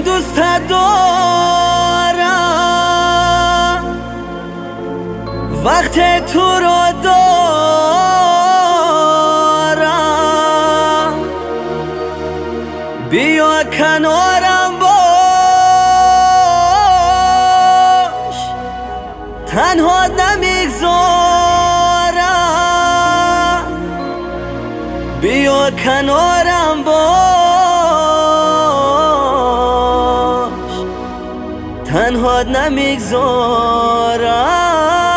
دوست دارم، وقت تو رو دارم، بیا کنارم باش، تنها نمیگذارم، بیا کنارم باش، تنها نمیگذارم.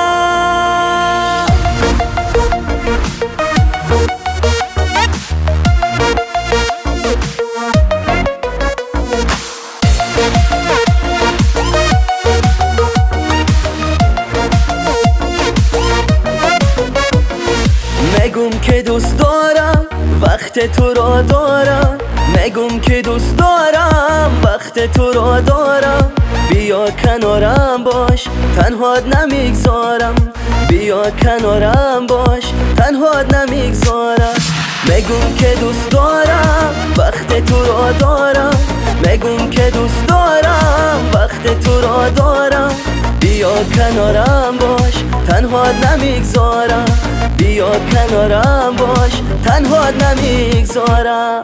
مگم که دوست دارم وقت تو را دارم، مگم که دوست دارم وقت تو را دارم، بیا کنارم باش، تنها نمیگذارم، بیا کنارم باش، تنها نمیگذارم. مگم که دوست دارم وقت تو را دارم، مگم که دوست دارم وقت تو را دارم، بیا کنارم باش، تنها نمیگذارم، بیا کنارم باش، تنها نمیگذارم.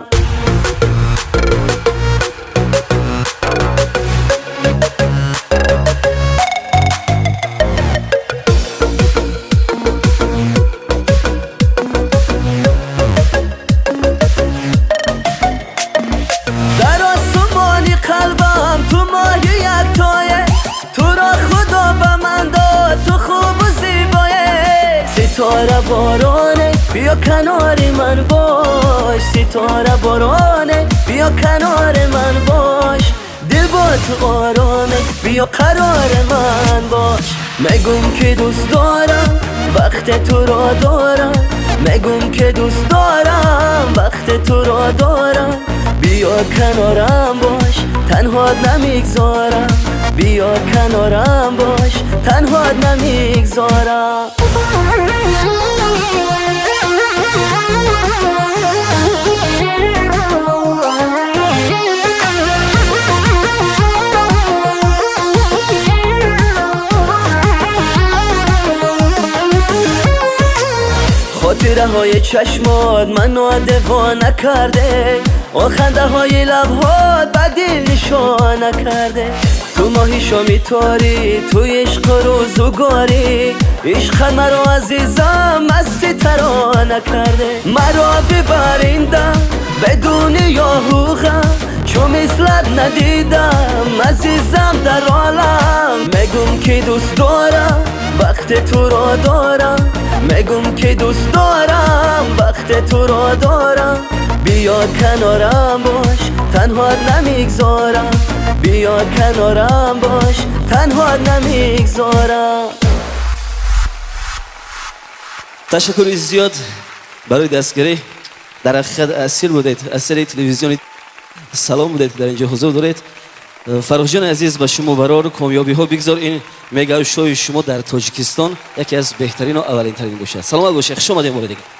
در آسمانی قلبم تو ماهی یکتایه، تو را خدا به من داد، تو خوب و زیبایه. ستاره بارانه بیا کنار من باش، ستاره بارانه بیا کنار من باش، دل با تو آرامه بیا قرار من باش. مگم که دوست دارم وقت تو را دارم، مگم که دوست دارم وقت تو را دارم، بیا کنارم باش، تنها نمیگذارم، بیا کنارم باش، تنها نمیگذارم. خاطره های چشمات منو دیوانه کرده، آن خنده های لبهات بدل نشانه کرده. تو ماهی شامی تاری، تو عشق روزگاری، عشق مرا عزیزم مستی ترانه کرده. مرا ببریندم بدون یا حقوقم، چون مثلت ندیدم عزیزم در عالم. مگم که دوست دارم وقت تو را دارم، مگم که دوست دارم وقت تو را دارم، بیا کنارم باش، تنها نمیگذارم، بیا کنارم باش، تنها نمیگذارم. تشکر زیاد برای دستگیری. در حقیقت اسیر بودید، اسیر تلویزیون سلام بودید، در اینجا حضور دارید. فرخ جان عزیز به شما برای کامیابی ها بگذار. این مگا شوی شما در تاجیکستان یکی از بهترین و اولین ترین باشه. سلامت باشه، خوش آمدید. مورد دیگه